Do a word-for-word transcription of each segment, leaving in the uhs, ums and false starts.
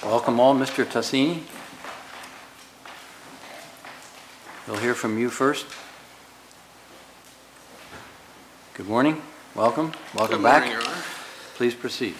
Welcome all. Mister Tassini. We'll hear from you first. Good morning. Welcome. Welcome Good back. morning, Your Honor. Please proceed.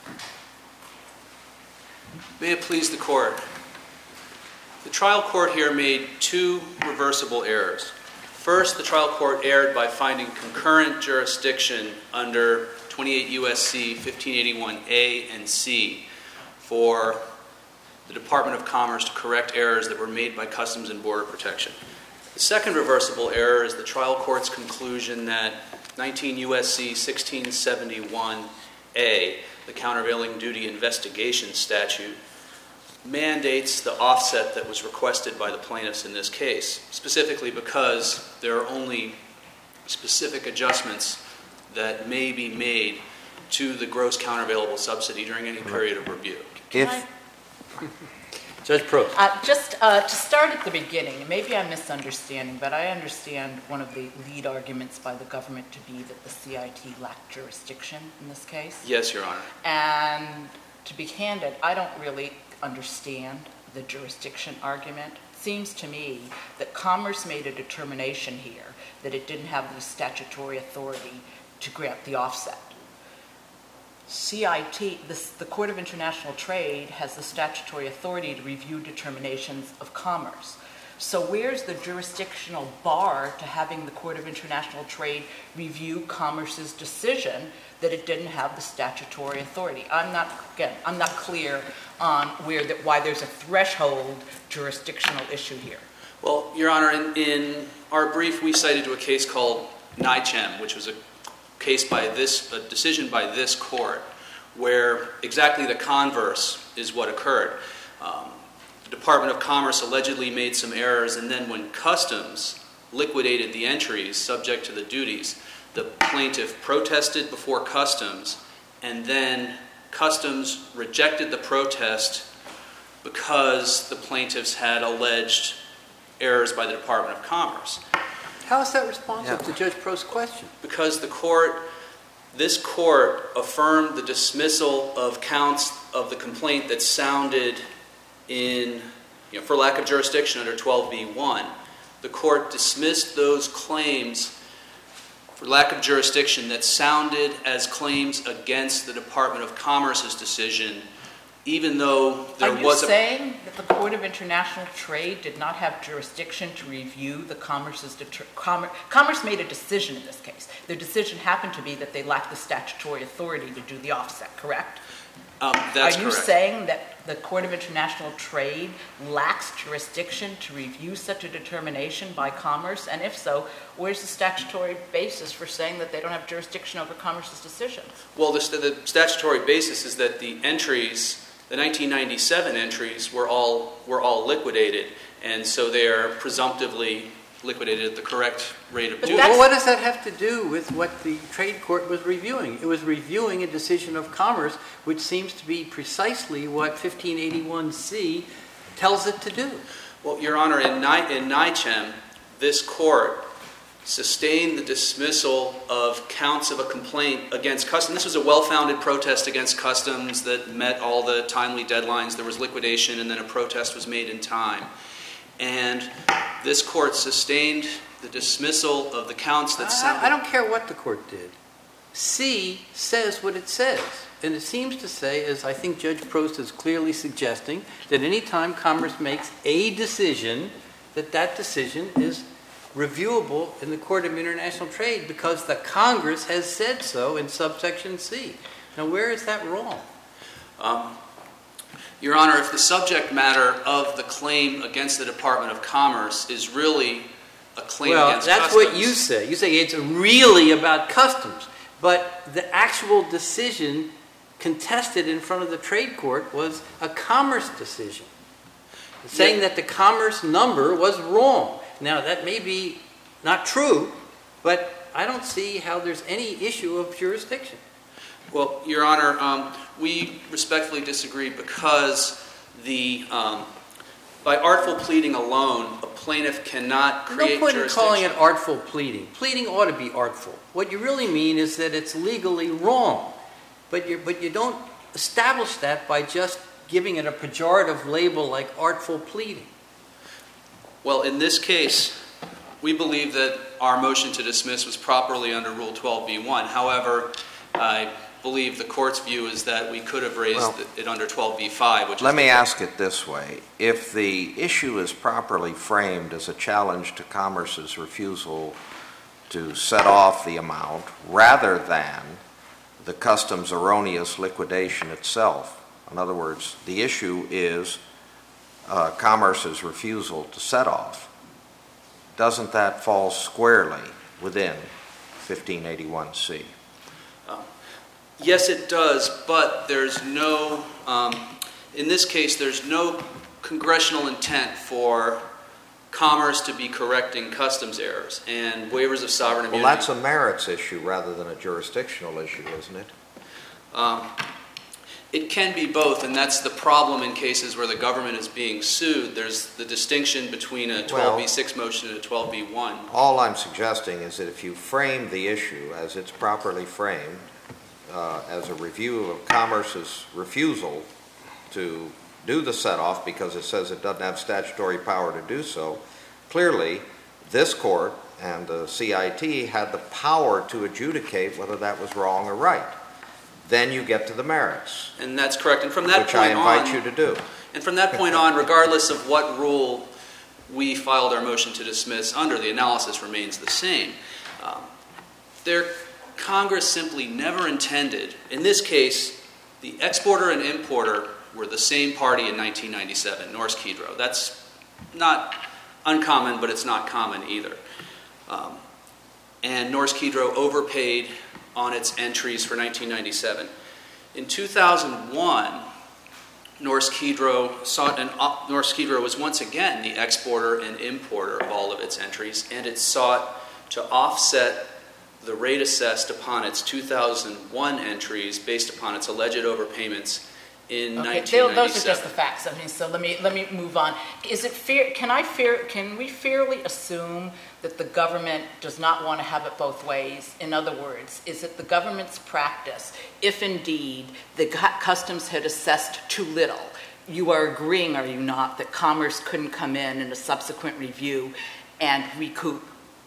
May it please the Court. The trial court here made two reversible errors. First, the trial court erred by finding concurrent jurisdiction under twenty-eight U S C fifteen eighty-one A and C for the Department of Commerce to correct errors that were made by Customs and Border Protection. The second reversible error is the trial court's conclusion that nineteen U S C sixteen seventy-one A, the Countervailing Duty Investigation Statute, mandates the offset that was requested by the plaintiffs in this case, specifically because there are only specific adjustments that may be made to the gross countervailable subsidy during any period of review. If Judge Prost. Uh, just uh, to start at the beginning, maybe I'm misunderstanding, but I understand one of the lead arguments by the government to be that the C I T lacked jurisdiction in this case. Yes, Your Honor. And to be candid, I don't really understand the jurisdiction argument. It seems to me that Commerce made a determination here that it didn't have the statutory authority to grant the offset. C I T, this, the Court of International Trade, has the statutory authority to review determinations of commerce. So where's the jurisdictional bar to having the Court of International Trade review Commerce's decision that it didn't have the statutory authority? I'm not, again, I'm not clear on where that, why there's a threshold jurisdictional issue here. Well, Your Honor, in, in our brief, we cited to a case called NICHEM, which was a case by this, a decision by this court, where exactly the converse is what occurred. Um, the Department of Commerce allegedly made some errors, and then when Customs liquidated the entries subject to the duties, the plaintiff protested before Customs, and then Customs rejected the protest because the plaintiffs had alleged errors by the Department of Commerce. How is that responsive yeah. to Judge Prost's question? Because the court, this court affirmed the dismissal of counts of the complaint that sounded in, you know, for lack of jurisdiction under twelve B one. The court dismissed those claims for lack of jurisdiction that sounded as claims against the Department of Commerce's decision, even though there Are you was a... saying that the Court of International Trade did not have jurisdiction to review the Commerce's... Deter- Commerce, Commerce made a decision in this case. Their decision happened to be that they lacked the statutory authority to do the offset, correct? Um, that's Are you correct. saying that the Court of International Trade lacks jurisdiction to review such a determination by Commerce? And if so, where's the statutory basis for saying that they don't have jurisdiction over Commerce's decisions? Well, the, the statutory basis is that the entries... The nineteen ninety-seven entries were all were all liquidated, and so they are presumptively liquidated at the correct rate of duty. Well, what does that have to do with what the trade court was reviewing? It was reviewing a decision of Commerce, which seems to be precisely what fifteen eighty-one C tells it to do. Well, Your Honor, in, Ni- in NICHEM, this court sustained the dismissal of counts of a complaint against Customs. This was a well-founded protest against Customs that met all the timely deadlines. There was liquidation, and then a protest was made in time. And this court sustained the dismissal of the counts that sounded... I, I don't care what the court did. C says what it says. And it seems to say, as I think Judge Prost is clearly suggesting, that any time Commerce makes a decision, that that decision is reviewable in the Court of International Trade because the Congress has said so in subsection C. Now, where is that wrong? Um, Your Honor, if the subject matter of the claim against the Department of Commerce is really a claim well, against that's Customs... what you say. You say it's really about Customs. But the actual decision contested in front of the trade court was a Commerce decision, saying yeah. that the Commerce number was wrong. Now, that may be not true, but I don't see how there's any issue of jurisdiction. Well, Your Honor, um, we respectfully disagree because the um, by artful pleading alone, a plaintiff cannot create No point in jurisdiction. calling it artful pleading. Pleading ought to be artful. What you really mean is that it's legally wrong, but you but you don't establish that by just giving it a pejorative label like artful pleading? Well, in this case, we believe that our motion to dismiss was properly under Rule twelve B one. However, I believe the court's view is that we could have raised Well, it under twelve B five, which Let is me the- ask it this way. If the issue is properly framed as a challenge to Commerce's refusal to set off the amount rather than the customs erroneous liquidation itself, in other words, the issue is uh, Commerce's refusal to set off, doesn't that fall squarely within fifteen eighty-one C? Yes, it does, but there's no, um, in this case, there's no congressional intent for Commerce to be correcting customs errors and waivers of sovereign immunity. Well, that's a merits issue rather than a jurisdictional issue, isn't it? Um, it can be both, and that's the problem in cases where the government is being sued. There's the distinction between a twelve B six motion and a twelve B one. All I'm suggesting is that if you frame the issue as it's properly framed, uh, as a review of Commerce's refusal to do the set-off because it says it doesn't have statutory power to do so, clearly this court and the C I T had the power to adjudicate whether that was wrong or right. Then you get to the merits, And that's correct. And from that which point I invite on, you to do. And from that point on, regardless of what rule we filed our motion to dismiss under, the analysis remains the same. Um, there, Congress simply never intended, in this case, the exporter and importer were the same party in nineteen ninety-seven, Norsk Hydro. That's not uncommon, but it's not common either. Um, and Norsk Hydro overpaid on its entries for nineteen ninety-seven. In two thousand one, Norsk Hydro sought an uh, Norsk Hydro was once again the exporter and importer of all of its entries, and it sought to offset the rate assessed upon its two thousand one entries based upon its alleged overpayments in Okay, nineteen ninety-seven. those are just the facts. I mean, so let me let me move on. Is it fair? Can I fair? Can we fairly assume that the government does not want to have it both ways? In other words, is it the government's practice, if indeed the cu- customs had assessed too little? You are agreeing, are you not, that Commerce couldn't come in in a subsequent review and recoup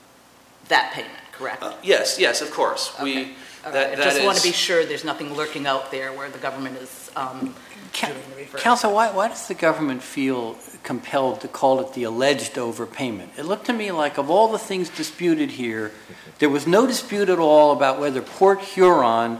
that payment? Correct. Uh, yes, yes, of course. Okay. We All that, right. I that just want to is- be sure there's nothing lurking out there where the government is um, doing the reverse. Counsel, why, why does the government feel compelled to call it the alleged overpayment? It looked to me like of all the things disputed here, there was no dispute at all about whether Port Huron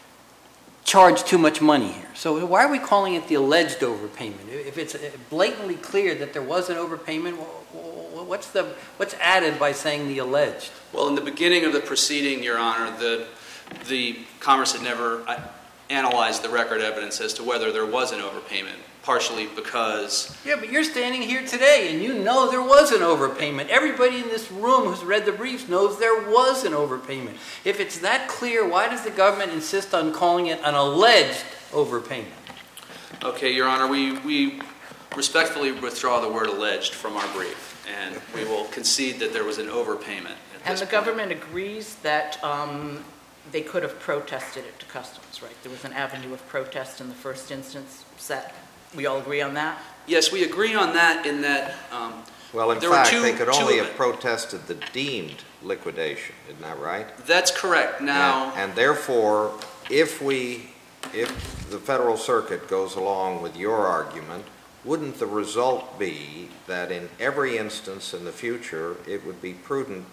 charged too much money here. So why are we calling it the alleged overpayment? If it's blatantly clear that there was an overpayment, what's the what's added by saying the alleged? Well, in the beginning of the proceeding, Your Honor, the the Commerce had never uh, analyzed the record evidence as to whether there was an overpayment, partially because... Yeah, but you're standing here today and you know there was an overpayment. Everybody in this room who's read the briefs knows there was an overpayment. If it's that clear, why does the government insist on calling it an alleged overpayment? Okay, Your Honor, we, we respectfully withdraw the word alleged from our brief, and we will concede that there was an overpayment. At And this the point. government agrees that um, they could have protested it to customs, right? There was an avenue of protest in the first instance. Is that, we all agree on that? Yes, we agree on that in that... Um, Well, in There were fact, two- they could two only of have it. protested the deemed liquidation, isn't that right? That's correct. Now... And, and therefore, if we, if the Federal Circuit goes along with your argument, wouldn't the result be that in every instance in the future, it would be prudent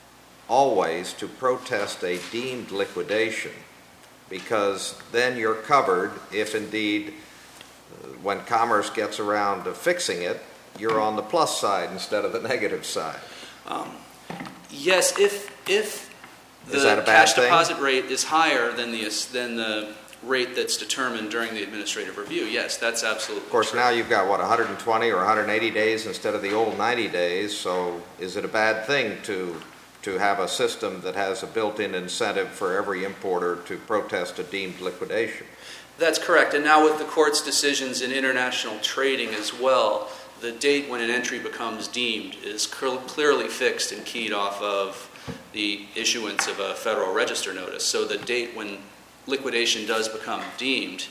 always to protest a deemed liquidation? Because then you're covered if indeed, uh, when Commerce gets around to fixing it, you're on the plus side instead of the negative side. Um, yes, if if the Is that a bad cash thing? deposit rate is higher than the than the rate that's determined during the administrative review, yes, that's absolutely. Of course, true. now you've got, what, one hundred twenty or one hundred eighty days instead of the old ninety days, so is it a bad thing to to have a system that has a built-in incentive for every importer to protest a deemed liquidation? That's correct. And now with the court's decisions in international trading as well, the date when an entry becomes deemed is cl- clearly fixed and keyed off of the issuance of a Federal Register notice. So the date when liquidation does become deemed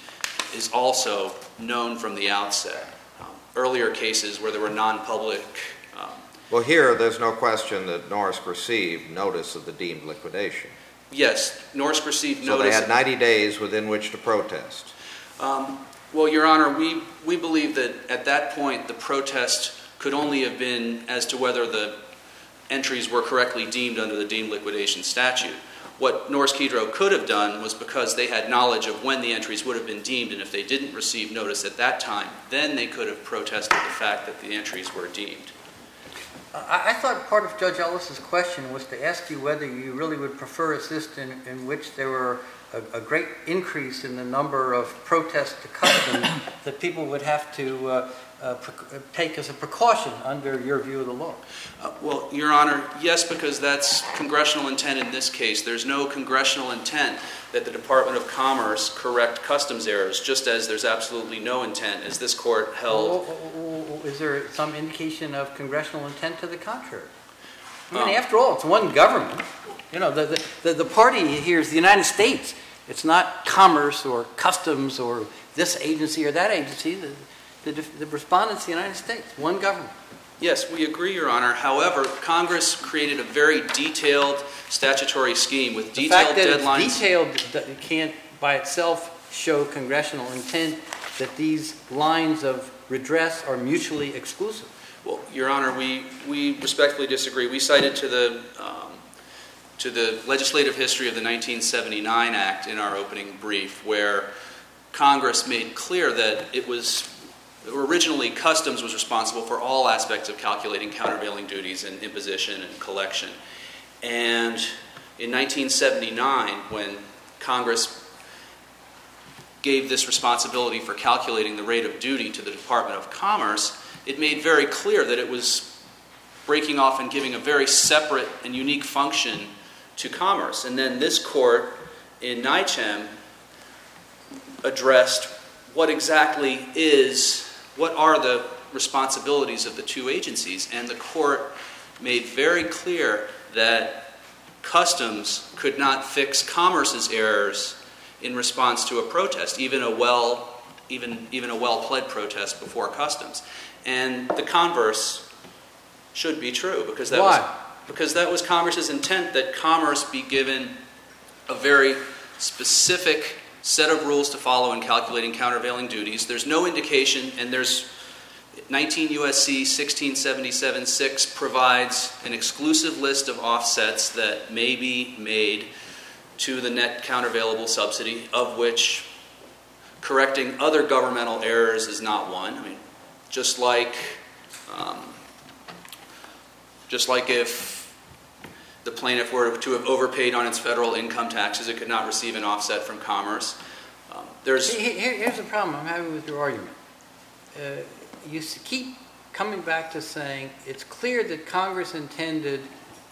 is also known from the outset. Um, earlier cases where there were non-public. Um, well, here there's no question that Norsk received notice of the deemed liquidation. Yes, Norsk received so notice. So they had ninety days within which to protest. Um, well, Your Honor, we, we believe that at that point the protest could only have been as to whether the entries were correctly deemed under the deemed liquidation statute. What Norsk Hydro could have done was, because they had knowledge of when the entries would have been deemed, and if they didn't receive notice at that time, then they could have protested the fact that the entries were deemed. I, I thought part of Judge Ellis's question was to ask you whether you really would prefer a system in which there were a, a great increase in the number of protests to customs that people would have to uh, uh, pre- take as a precaution under your view of the law. Uh, well, Your Honor, yes, because that's congressional intent in this case. There's no congressional intent that the Department of Commerce correct customs errors, just as there's absolutely no intent, as this court held. Well, is there some indication of congressional intent to the contrary? I mean, Um, after all, it's one government. You know, the, the, the, the party here is the United States. It's not commerce or customs or this agency or that agency. The, the, the respondent's the United States, one government. Yes, we agree, Your Honor. However, Congress created a very detailed statutory scheme with The detailed fact that deadlines. it's detailed that can't by itself show congressional intent that these lines of redress are mutually exclusive. Well, Your Honor, we, we respectfully disagree. We cited to the um, to the legislative history of the nineteen seventy-nine Act in our opening brief, where Congress made clear that it was originally Customs was responsible for all aspects of calculating countervailing duties and imposition and collection. And in nineteen seventy-nine, when Congress gave this responsibility for calculating the rate of duty to the Department of Commerce, it made very clear that it was breaking off and giving a very separate and unique function to commerce. And then this court in NYCHEM addressed what exactly is, what are the responsibilities of the two agencies. And the court made very clear that Customs could not fix Commerce's errors in response to a protest, even a well, even, even a well-pled protest before Customs. And the converse should be true, because that Why? was because that was Congress's intent, that commerce be given a very specific set of rules to follow in calculating countervailing duties. There's no indication, and there's nineteen U S C sixteen seventy-seven six provides an exclusive list of offsets that may be made to the net countervailable subsidy, of which correcting other governmental errors is not one. I mean, just like um, just like if the plaintiff were to have overpaid on its federal income taxes, it could not receive an offset from Commerce. Um, there's Here, here's the problem I'm having with your argument. Uh, you keep coming back to saying it's clear that Congress intended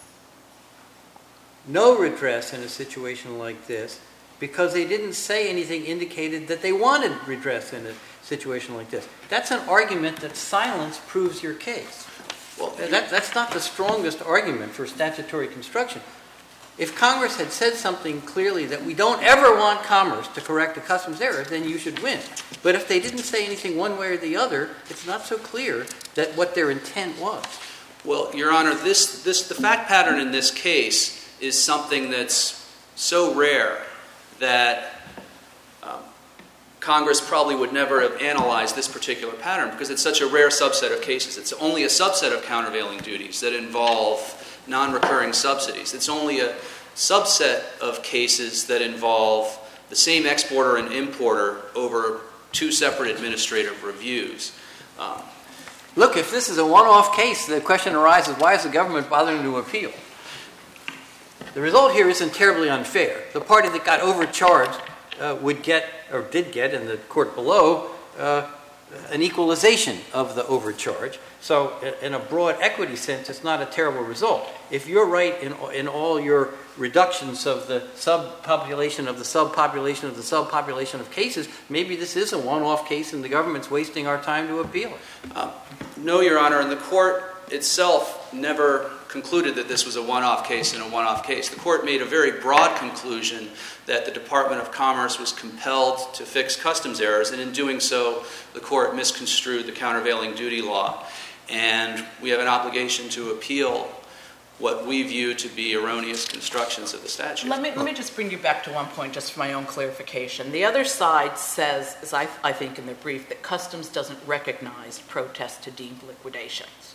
no redress in a situation like this because they didn't say anything indicated that they wanted redress in a situation like this. That's an argument that silence proves your case. well, That, that's not the strongest argument for statutory construction. If Congress had said something clearly that we don't ever want commerce to correct a customs error, then you should win. But if they didn't say anything one way or the other, it's not so clear that what their intent was. Well, Your Honor, this, this, the fact pattern in this case is something that's so rare that um, Congress probably would never have analyzed this particular pattern because it's such a rare subset of cases. It's only a subset of countervailing duties that involve non-recurring subsidies. It's only a subset of cases that involve the same exporter and importer over two separate administrative reviews. Um, Look, if this is a one-off case, the question arises, why is the government bothering to appeal? The result here isn't terribly unfair. The party that got overcharged uh, would get, or did get in the court below, uh, an equalization of the overcharge. So in a broad equity sense, it's not a terrible result. If you're right in, in all your reductions of the subpopulation of the subpopulation of the subpopulation of cases, maybe this is a one-off case and the government's wasting our time to appeal it. uh, no, Your Honor, and the court itself never concluded that this was a one-off case and a one-off case. The court made a very broad conclusion that the Department of Commerce was compelled to fix customs errors, and in doing so, the court misconstrued the countervailing duty law. And we have an obligation to appeal what we view to be erroneous constructions of the statute. Let me, let me just bring you back to one point, just for my own clarification. The other side says, as I, I think in their brief, that Customs doesn't recognize protests to deemed liquidations.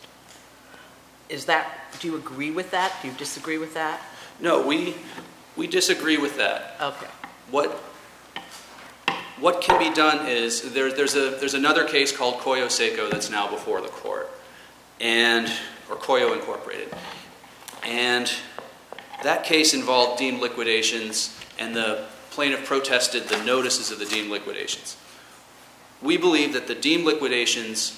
Is that, do you agree with that? Do you disagree with that? No, we, we disagree with that. Okay. What, what can be done is, there, there's, a, there's another case called Coyo Seco that's now before the court, and, or Coyo Incorporated. And that case involved deemed liquidations, and the plaintiff protested the notices of the deemed liquidations. We believe that the deemed liquidations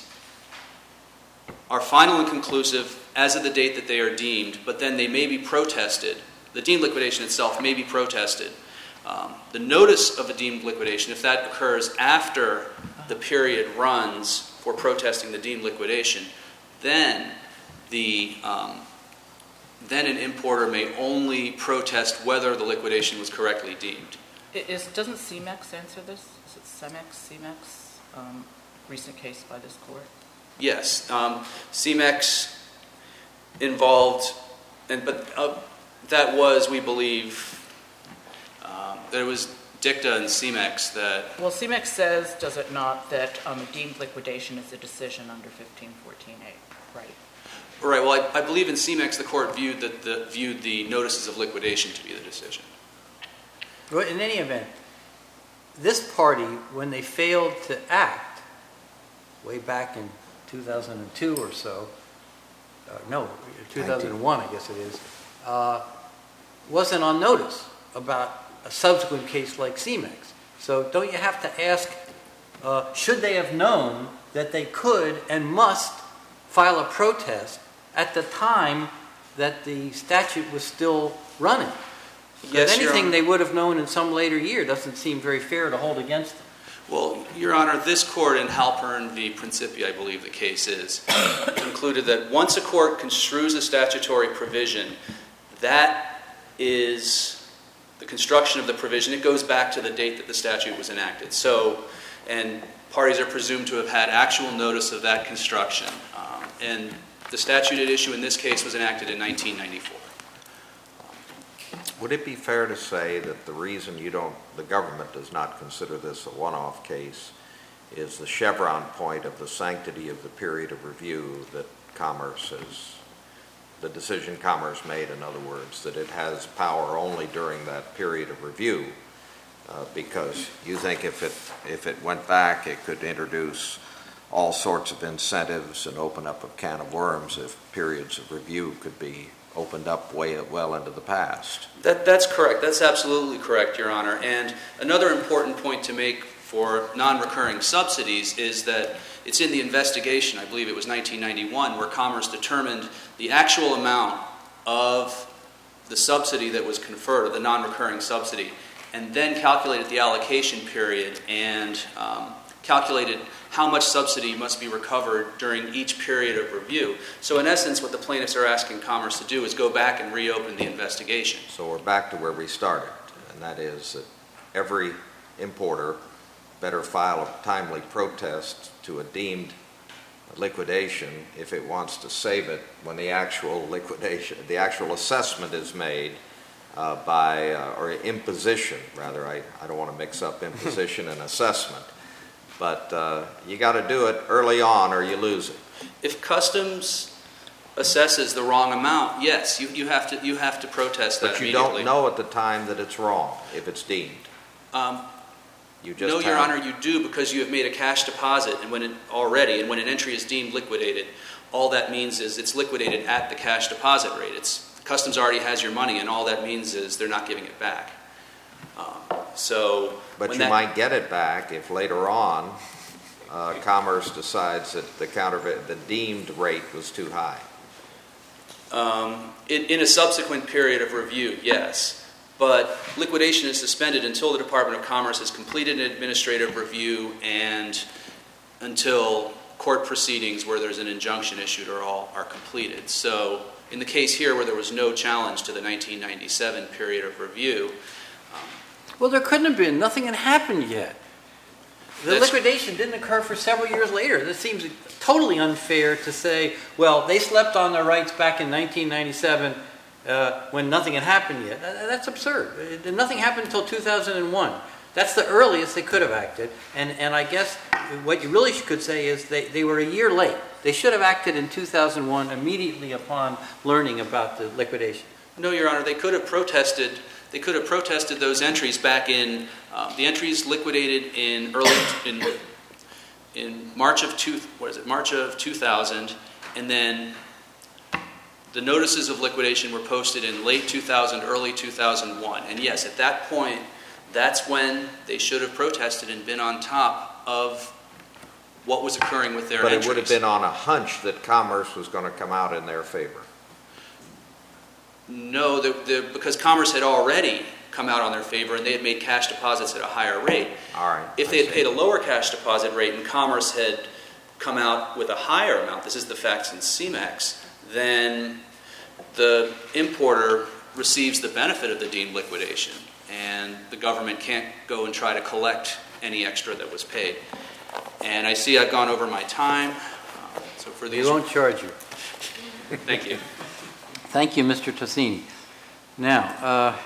are final and conclusive as of the date that they are deemed, but then they may be protested. The deemed liquidation itself may be protested. Um, the notice of a deemed liquidation, if that occurs after the period runs for protesting the deemed liquidation, then the um, then an importer may only protest whether the liquidation was correctly deemed. It is, doesn't C M E X answer this? Is it CEMEX, C M E X, um, recent case by this court? Yes. Um, C M E X involved, and but uh, that was, we believe, um, that it was dicta in C M E X that... Well, C M E X says, does it not, that um, a deemed liquidation is a decision under fifteen fourteen A, right? Right. Well, I, I believe in C M E X the court viewed that the viewed the notices of liquidation to be the decision. Well, in any event, this party, when they failed to act way back in two thousand two or so, uh, no, two thousand one, I guess it is, uh, wasn't on notice about a subsequent case like C M E X. So don't you have to ask, uh, should they have known that they could and must file a protest at the time that the statute was still running? Because Yes, Your anything Honor. they would have known in some later year doesn't seem very fair to hold against them. Well, Your Honor, this court in Halpern v. Principi, I believe the case is, concluded that once a court construes a statutory provision, that is the construction of the provision. It goes back to the date that the statute was enacted. So, and parties are presumed to have had actual notice of that construction. Um, and the statute at issue in this case was enacted in nineteen ninety-four. Would it be fair to say that the reason you don't, the government does not consider this a one-off case is the Chevron point of the sanctity of the period of review that Commerce has, the decision Commerce made, in other words, that it has power only during that period of review, uh, because you think if it, if it went back, it could introduce all sorts of incentives and open up a can of worms if periods of review could be opened up way well into the past. That, that's correct. That's absolutely correct, Your Honor. And another important point to make for non-recurring subsidies is that it's in the investigation, I believe it was nineteen ninety-one, where Commerce determined the actual amount of the subsidy that was conferred, or the non-recurring subsidy, and then calculated the allocation period and um, calculated how much subsidy must be recovered during each period of review. So in essence, what the plaintiffs are asking Commerce to do is go back and reopen the investigation. So we're back to where we started, and that is that every importer better file a timely protest to a deemed liquidation if it wants to save it when the actual liquidation, the actual assessment is made uh, by, uh, or imposition, rather, I, I don't want to mix up imposition and assessment. But uh, you got to do it early on or you lose it. If Customs assesses the wrong amount, yes, you, you have to you have to protest that But you immediately. don't know at the time that it's wrong if it's deemed. Um, You just no, Your have- Honor, you do, because you have made a cash deposit and when it, already, and when an entry is deemed liquidated, all that means is it's liquidated at the cash deposit rate. It's Customs already has your money, and all that means is they're not giving it back. Um, so, But when you that, might get it back if later on uh, Commerce decides that the counter the deemed rate was too high. Um, in, in a subsequent period of review, yes. But liquidation is suspended until the Department of Commerce has completed an administrative review and until court proceedings where there's an injunction issued are all are completed. So in the case here where there was no challenge to the nineteen ninety-seven period of review. Um, well, there couldn't have been. Nothing had happened yet. The liquidation didn't occur for several years later. This seems totally unfair to say, well, they slept on their rights back in nineteen ninety-seven uh, when nothing had happened yet. That's absurd. It, nothing happened until two thousand one. That's the earliest they could have acted. And, and I guess what you really could say is they, they were a year late. They should have acted in two thousand one immediately upon learning about the liquidation. No, Your Honor, they could have protested. They could have protested those entries back in um, the entries liquidated in early in in March of two. What is it? March of two thousand, and then the notices of liquidation were posted in late two thousand, early two thousand one. And yes, at that point, that's when they should have protested and been on top of what was occurring with their but entries. But it would have been on a hunch that Commerce was going to come out in their favor. No, the, the, because Commerce had already come out on their favor and they had made cash deposits at a higher rate. All right. If they had paid a lower cash deposit rate and Commerce had come out with a higher amount, this is the facts in C MEX, then the importer receives the benefit of the deemed liquidation and the government can't go and try to collect any extra that was paid. And I see I've gone over my time. Uh, so for these, we won't charge you. Thank you. Thank you, Mister Tossini. Now, uh,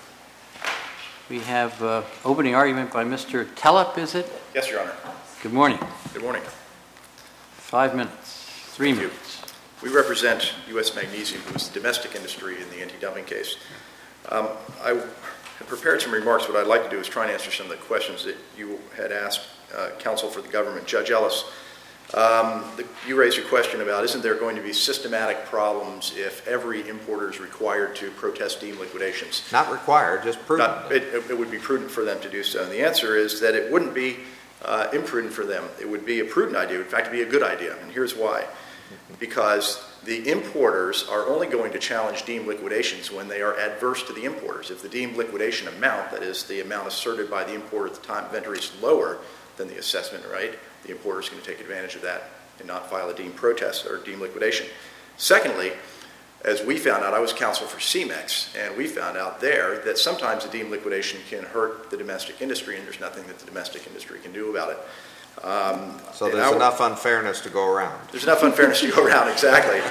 we have uh, opening argument by Mister Telep, is it? Yes, Your Honor. Good morning. Good morning. Five minutes. Three Thank minutes. You. We represent U S Magnesium, who is the domestic industry in the anti-dumping case. Um, I have prepared some remarks. What I'd like to do is try and answer some of the questions that you had asked uh, counsel for the government, Judge Ellis. Um, the, you raised a question about, isn't there going to be systematic problems if every importer is required to protest deemed liquidations? Not required, just prudent. Not, it, it would be prudent for them to do so. And the answer is that it wouldn't be uh, imprudent for them. It would be a prudent idea. In fact, it would be a good idea. And here's why. Because the importers are only going to challenge deemed liquidations when they are adverse to the importers. If the deemed liquidation amount, that is the amount asserted by the importer at the time of entry, is lower than the assessment rate, the importer is going to take advantage of that and not file a deemed protest or deemed liquidation. Secondly, as we found out, I was counsel for C MEX, and we found out there that sometimes a deemed liquidation can hurt the domestic industry, and there's nothing that the domestic industry can do about it. Um, so there's our, enough unfairness to go around. There's enough unfairness to go around, exactly.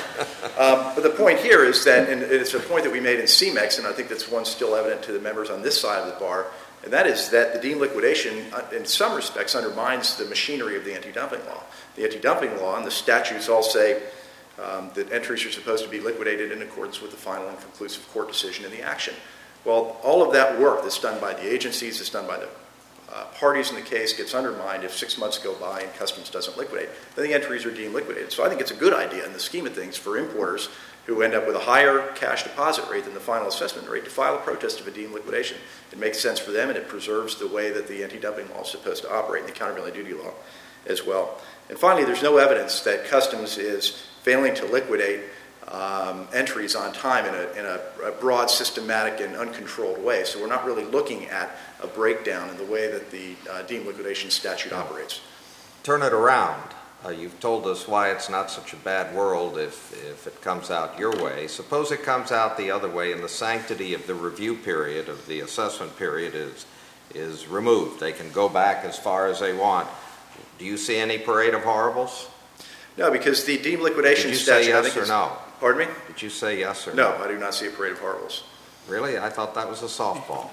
um, but the point here is that, and it's a point that we made in C MEX, and I think that's one still evident to the members on this side of the bar, and that is that the deemed liquidation, in some respects, undermines the machinery of the anti-dumping law. The anti-dumping law and the statutes all say um, that entries are supposed to be liquidated in accordance with the final and conclusive court decision in the action. Well, all of that work that's done by the agencies, that's done by the uh, parties in the case, gets undermined if six months go by and Customs doesn't liquidate. Then the entries are deemed liquidated. So I think it's a good idea in the scheme of things for importers who end up with a higher cash deposit rate than the final assessment rate to file a protest of a deemed liquidation. It makes sense for them, and it preserves the way that the anti-dumping law is supposed to operate, and the countervailing duty law as well. And finally, there's no evidence that Customs is failing to liquidate um, entries on time in, a, in a, a broad, systematic, and uncontrolled way. So we're not really looking at a breakdown in the way that the uh, deemed liquidation statute operates. Turn it around. Uh, you've told us why it's not such a bad world if, if it comes out your way. Suppose it comes out the other way and the sanctity of the review period, of the assessment period, is, is removed. They can go back as far as they want. Do you see any parade of horribles? No, because the deemed liquidation Did you statute... say yes I think or no? Pardon me? Did you say yes or no? No, I do not see a parade of horribles. Really? I thought that was a softball.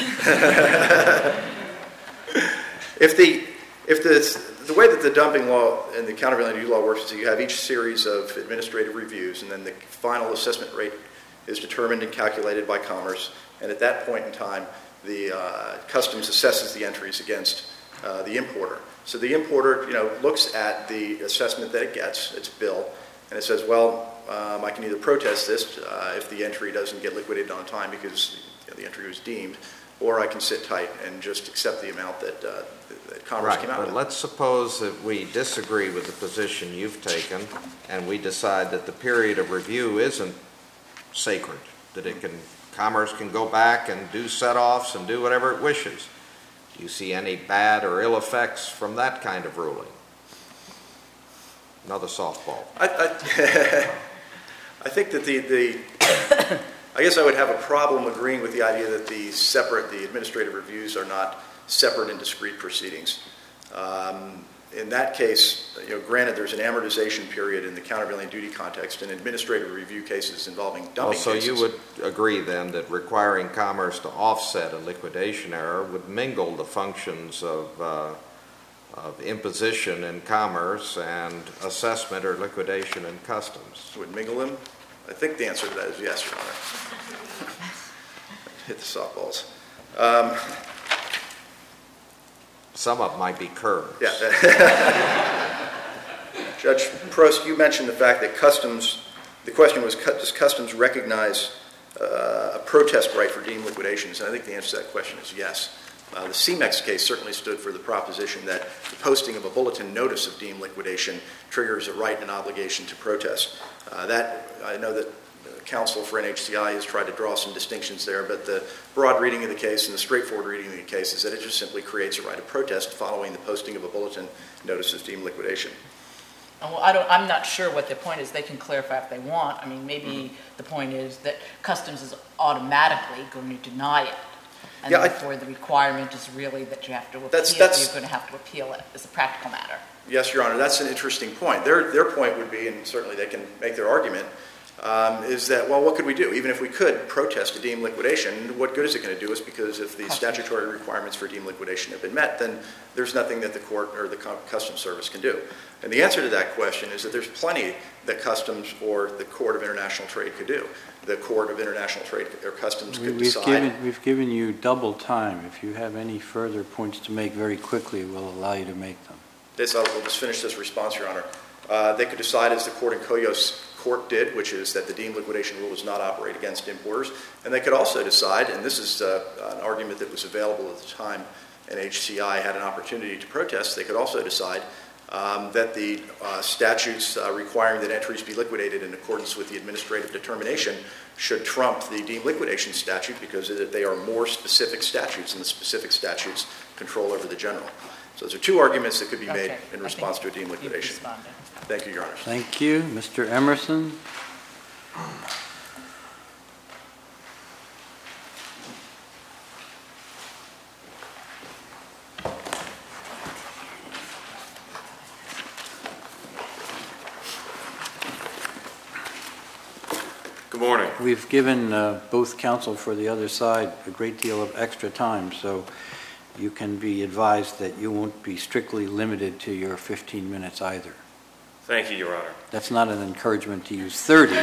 if the... If the, the way that the dumping law and the countervailing duty law works is that you have each series of administrative reviews, and then the final assessment rate is determined and calculated by Commerce, and at that point in time, the uh, Customs assesses the entries against uh, the importer. So the importer, you know, looks at the assessment that it gets, its bill, and it says, well, um, I can either protest this uh, if the entry doesn't get liquidated on time because you know, the entry was deemed, or I can sit tight and just accept the amount that, uh, that Commerce right, came out but with. Let's suppose that we disagree with the position you've taken and we decide that the period of review isn't sacred, that it can, Commerce can go back and do set-offs and do whatever it wishes. Do you see any bad or ill effects from that kind of ruling? Another softball. I, I, I think that the, the I guess I would have a problem agreeing with the idea that the separate, the administrative reviews are not separate and discrete proceedings. Um, in that case, you know, granted, there's an amortization period in the countervailing duty context in administrative review cases involving dumping Well, so cases. you would agree then that requiring Commerce to offset a liquidation error would mingle the functions of, uh, of imposition in Commerce and assessment or liquidation in Customs? Would mingle them? I think the answer to that is yes, Your Honor. Hit the softballs. Um, Some of them might be curves. Yeah. Judge Prost, you mentioned the fact that Customs, the question was, does Customs recognize uh, a protest right for deemed liquidations? And I think the answer to that question is yes. Uh, the C MEX case certainly stood for the proposition that the posting of a bulletin notice of deemed liquidation triggers a right and obligation to protest. Uh, that, I know that counsel for N H C I has tried to draw some distinctions there, but the broad reading of the case and the straightforward reading of the case is that it just simply creates a right of protest following the posting of a bulletin notice of deemed liquidation. Well, I don't, I'm not sure what the point is. They can clarify if they want. I mean, maybe Mm-hmm. the point is that Customs is automatically going to deny it. And Yeah, I- therefore, the requirement is really that you have to appeal, That's- that's- you're going to have to appeal it as a practical matter. Yes, Your Honor, that's an interesting point. Their, their point would be, and certainly they can make their argument, um, is that, well, what could we do? Even if we could protest a deemed liquidation, what good is it going to do us? Because if the Customs. statutory requirements for deemed liquidation have been met, then there's nothing that the court or the Customs Service can do. And the answer to that question is that there's plenty that Customs or the Court of International Trade could do. The Court of International Trade or Customs We- could We've decide. given, we've given you double time. If you have any further points to make very quickly, we'll allow you to make them. This, I'll we'll just finish this response, Your Honor. Uh, they could decide, as the court in Coyos Court did, which is that the deemed liquidation rule does not operate against importers. And they could also decide, and this is uh, an argument that was available at the time N H C I had an opportunity to protest, they could also decide um, that the uh, statutes uh, requiring that entries be liquidated in accordance with the administrative determination should trump the deemed liquidation statute because they are more specific statutes, and the specific statutes control over the general. So those are two arguments that could be made Okay, in I response to a think deemed you've liquidation. responded. Thank you, Your Honor. Thank you. Mister Emerson? Good morning. We've given uh, both counsel for the other side a great deal of extra time, so you can be advised that you won't be strictly limited to your fifteen minutes either. Thank you, Your Honor. That's not an encouragement to use thirty.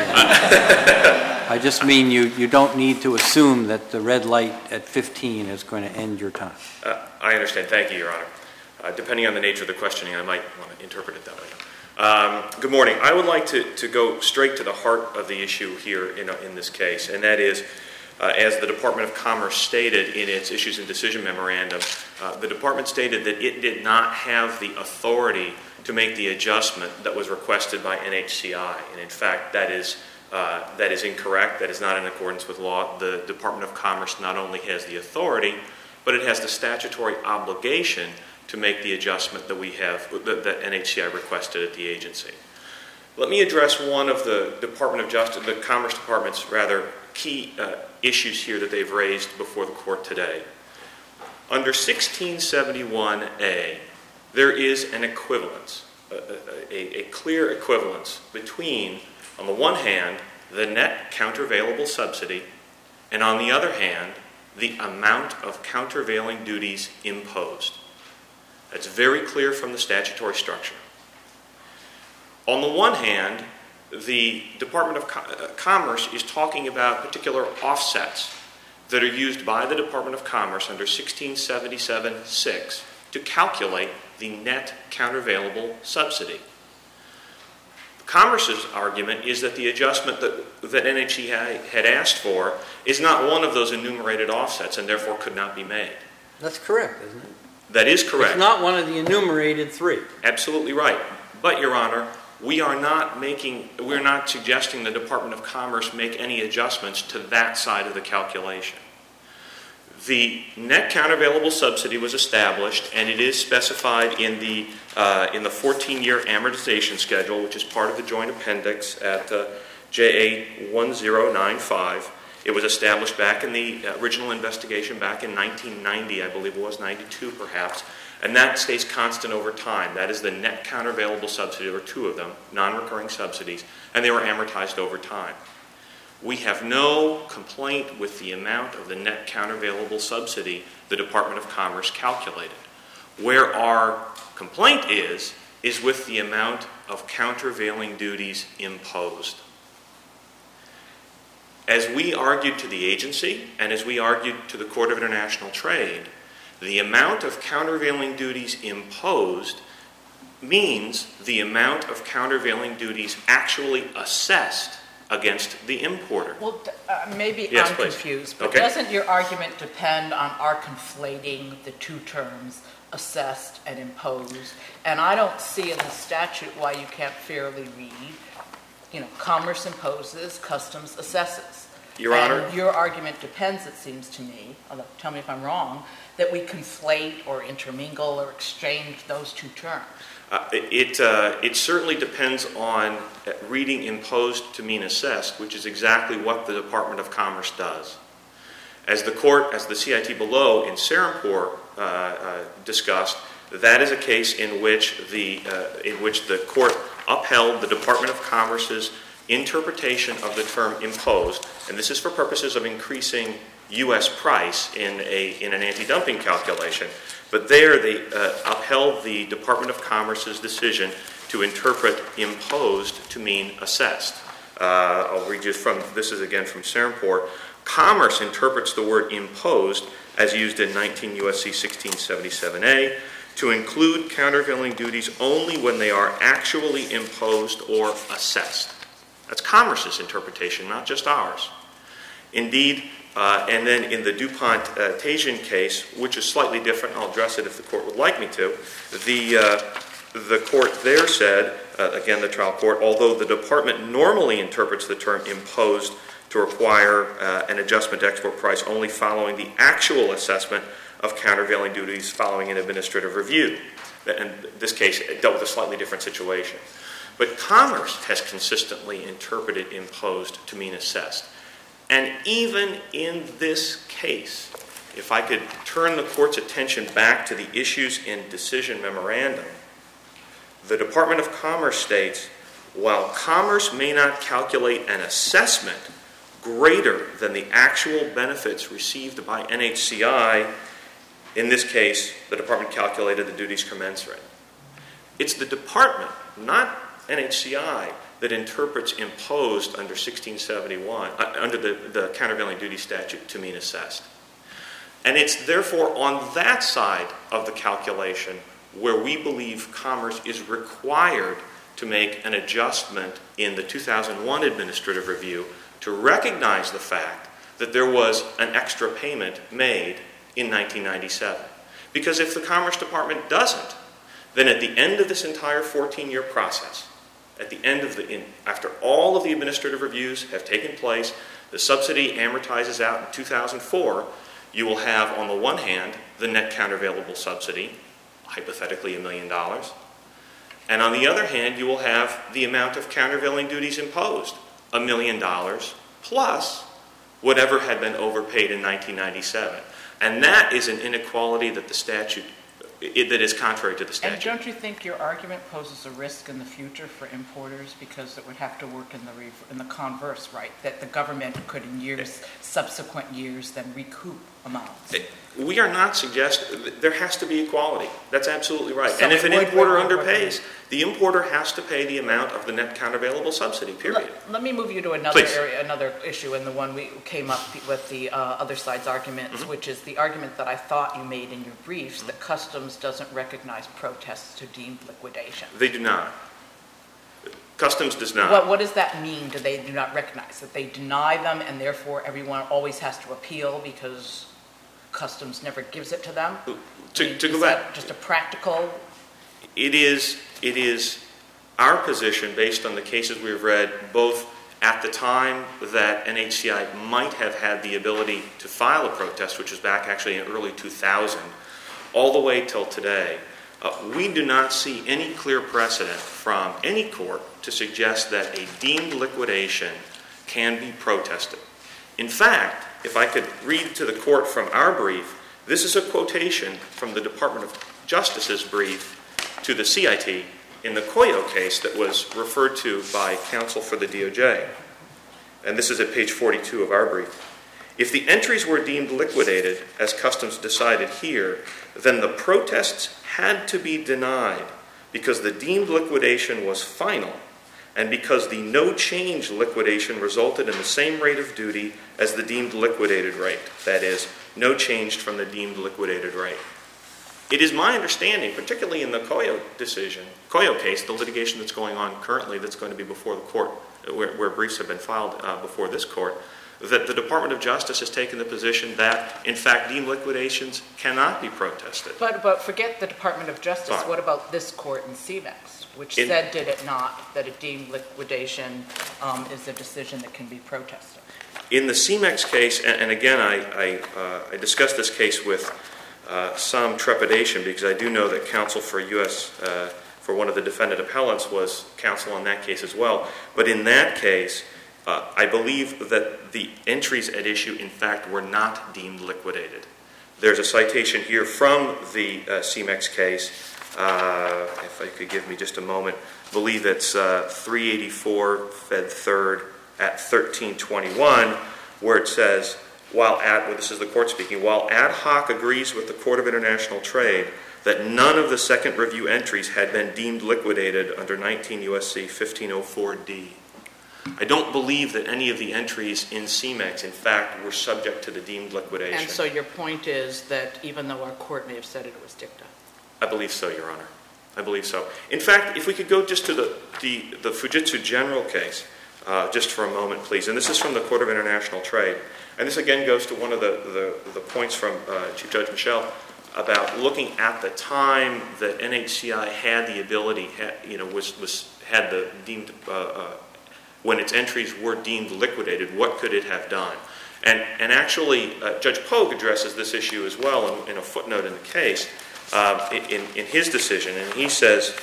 I just mean you, you don't need to assume that the red light at fifteen is going to end your time. Uh, I understand. Thank you, Your Honor. Uh, depending on the nature of the questioning, I might want to interpret it that way. Um, good morning. I would like to, to go straight to the heart of the issue here in, in this case, and that is, uh, as the Department of Commerce stated in its issues and decision memorandum, uh, the Department stated that it did not have the authority to make the adjustment that was requested by N H C I. And in fact, that is, uh, that is incorrect. That is not in accordance with law. The Department of Commerce not only has the authority, but it has the statutory obligation to make the adjustment that we have, that, that N H C I requested at the agency. Let me address one of the Department of Justice, the Commerce Department's rather key uh, issues here that they've raised before the court today. Under sixteen seventy-one A, there is an equivalence, a, a, a clear equivalence between, on the one hand, the net countervailable subsidy, and on the other hand, the amount of countervailing duties imposed. That's very clear from the statutory structure. On the one hand, the Department of Com- Commerce is talking about particular offsets that are used by the Department of Commerce under sixteen seventy-seven six to calculate the net countervailable subsidy. Commerce's argument is that the adjustment that, that N H C I had asked for is not one of those enumerated offsets and therefore could not be made. That's correct, isn't it? That is correct. It's not one of the enumerated three. Absolutely right. But, Your Honor, we are not making, we're not suggesting the Department of Commerce make any adjustments to that side of the calculation. The net countervailable subsidy was established, and it is specified in the uh, in the fourteen-year amortization schedule, which is part of the joint appendix at uh, J A one zero nine five. It was established back in the original investigation back in nineteen ninety, I believe it was, ninety-two perhaps, and that stays constant over time. That is the net countervailable subsidy. There were two of them, non-recurring subsidies, and they were amortized over time. We have no complaint with the amount of the net countervailable subsidy the Department of Commerce calculated. Where our complaint is, is with the amount of countervailing duties imposed. As we argued to the agency, and as we argued to the Court of International Trade, the amount of countervailing duties imposed means the amount of countervailing duties actually assessed against the importer. Well, uh, maybe Yes, I'm please. confused, but Okay. doesn't your argument depend on our conflating the two terms, assessed and imposed? And I don't see in the statute why you can't fairly read, you know, commerce imposes, customs assesses. Your and Honor. your argument depends, it seems to me, although tell me if I'm wrong, that we conflate or intermingle or exchange those two terms. Uh, it, uh, it certainly depends on reading imposed to mean assessed, which is exactly what the Department of Commerce does. As the court, as the C I T below in Serampore uh, uh, discussed, that is a case in which the uh, in which the court upheld the Department of Commerce's interpretation of the term imposed, and this is for purposes of increasing U S price in a in an anti-dumping calculation. But there they uh, upheld the Department of Commerce's decision to interpret imposed to mean assessed. Uh, I'll read you from, this is again from Serampore. Commerce interprets the word imposed as used in nineteen U S C sixteen seventy-seven A to include countervailing duties only when they are actually imposed or assessed. That's Commerce's interpretation, not just ours. Indeed, uh, and then in the DuPont uh, Tasian case, which is slightly different, I'll address it if the court would like me to, the, uh, the court there said, uh, again the trial court, although the department normally interprets the term imposed to require uh, an adjustment to export price only following the actual assessment of countervailing duties following an administrative review. And in this case, it dealt with a slightly different situation. But Commerce has consistently interpreted imposed to mean assessed. And even in this case, if I could turn the court's attention back to the issues in decision memorandum, the Department of Commerce states, while Commerce may not calculate an assessment greater than the actual benefits received by N H C I, in this case, the department calculated the duties commensurate. It's the department, not N H C I, that interprets imposed under sixteen seventy-one, uh, under the, the countervailing duty statute to mean assessed. And it's therefore on that side of the calculation where we believe Commerce is required to make an adjustment in the two thousand one administrative review to recognize the fact that there was an extra payment made in nineteen ninety-seven. Because if the Commerce Department doesn't, then at the end of this entire fourteen-year process, at the end of the, in, after all of the administrative reviews have taken place, the subsidy amortizes out in two thousand four, you will have, on the one hand, the net countervailable subsidy, hypothetically a million dollars, and on the other hand, you will have the amount of countervailing duties imposed, a million dollars, plus whatever had been overpaid in nineteen ninety-seven. And that is an inequality that the statute, it, that is contrary to the statute. And don't you think your argument poses a risk in the future for importers because it would have to work in the re- in the converse, right? That the government could, in years, subsequent years, then recoup amounts. We are not suggesting, there has to be equality. That's absolutely right. So and if it an would- importer would- would- underpays, the importer has to pay the amount of the net countervailable subsidy, period. Let, let me move you to another Please. area, another issue, and the one we came up with the uh, other side's arguments, Mm-hmm. which is the argument that I thought you made in your briefs that Customs doesn't recognize protests to deemed liquidation. They do not. Customs does not. What, what does that mean? Do they do not recognize that they deny them, and therefore everyone always has to appeal because Customs never gives it to them? To, I mean, to is go that back, just a practical? it is, it is our position, based on the cases we've read, both at the time that N H C I might have had the ability to file a protest, which was back actually in early two thousand, all the way till today, uh, we do not see any clear precedent from any court to suggest that a deemed liquidation can be protested. In fact, if I could read to the court from our brief, this is a quotation from the Department of Justice's brief to the C I T in the Coyo case that was referred to by counsel for the D O J. And this is at page forty-two of our brief. If the entries were deemed liquidated, as Customs decided here, then the protests had to be denied because the deemed liquidation was final and because the no-change liquidation resulted in the same rate of duty as the deemed liquidated rate. That is, no change from the deemed liquidated rate. It is my understanding, particularly in the Coyo decision, Coyo case, the litigation that's going on currently that's going to be before the court, where, where briefs have been filed uh, before this court, that the Department of Justice has taken the position that, in fact, deemed liquidations cannot be protested. But, but forget the Department of Justice. Fine. What about this court in CEMEX, which In- said, did it not, that a deemed liquidation um, is a decision that can be protested? In the CEMEX case, and, and again, I, I, uh, I discussed this case with uh, some trepidation because I do know that counsel for U S uh, for one of the defendant appellants was counsel in that case as well. But in that case, uh, I believe that the entries at issue, in fact, were not deemed liquidated. There's a citation here from the uh, CEMEX case. Uh, if I could give me just a moment, I believe it's uh, three eighty-four Fed third at thirteen twenty-one, where it says, while at, well, this is the court speaking, while ad hoc agrees with the Court of International Trade that none of the second review entries had been deemed liquidated under nineteen U S C fifteen oh four D. I don't believe that any of the entries in CEMEX, in fact, were subject to the deemed liquidation. And so your point is that even though our court may have said it was dicta? I believe so, Your Honor. I believe so. In fact, if we could go just to the, the, the Fujitsu General case, uh, just for a moment, please. And this is from the Court of International Trade. And this again goes to one of the, the, the points from uh, Chief Judge Michel about looking at the time that N H C I had the ability, had, you know, was, was had the deemed, uh, uh, when its entries were deemed liquidated, what could it have done? And, and actually, uh, Judge Pogue addresses this issue as well in, in a footnote in the case, uh, in, in his decision. And he says,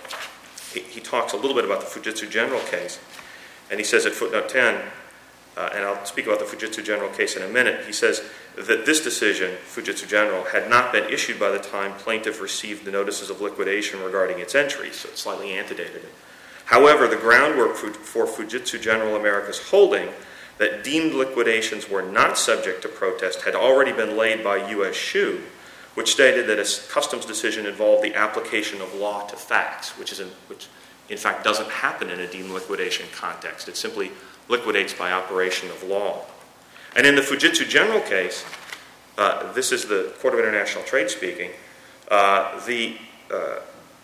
he, he talks a little bit about the Fujitsu General case. And he says at footnote ten, uh, and I'll speak about the Fujitsu General case in a minute, he says that this decision, Fujitsu General, had not been issued by the time plaintiff received the notices of liquidation regarding its entries, so it slightly antedated it. However, the groundwork for Fujitsu General America's holding that deemed liquidations were not subject to protest had already been laid by U S Shoe, which stated that a customs decision involved the application of law to facts, which, is in, which in fact doesn't happen in a deemed liquidation context. It simply liquidates by operation of law. And in the Fujitsu General case, uh, this is the Court of International Trade speaking, uh, the, uh,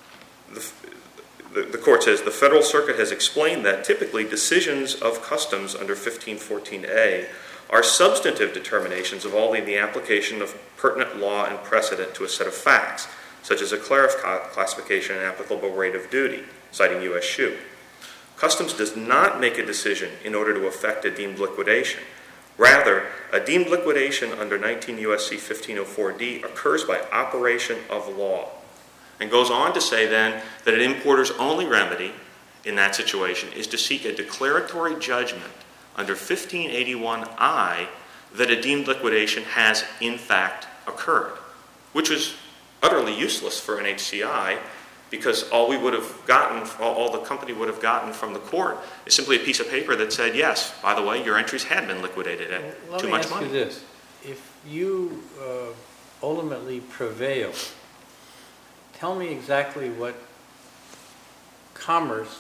the The, the court says, the Federal Circuit has explained that typically decisions of customs under fifteen fourteen A are substantive determinations involving the application of pertinent law and precedent to a set of facts, such as a clarif classification and applicable rate of duty, citing U S Shoe. Customs does not make a decision in order to effect a deemed liquidation. Rather, a deemed liquidation under nineteen U S C fifteen oh four D occurs by operation of law. And goes on to say then that an importer's only remedy in that situation is to seek a declaratory judgment under fifteen eighty-one I that a deemed liquidation has in fact occurred, which was utterly useless for N H C I because all we would have gotten, all the company would have gotten from the court is simply a piece of paper that said, yes, by the way, your entries had been liquidated at well, too much money. Let me ask you this. If you uh, ultimately prevail, tell me exactly what commerce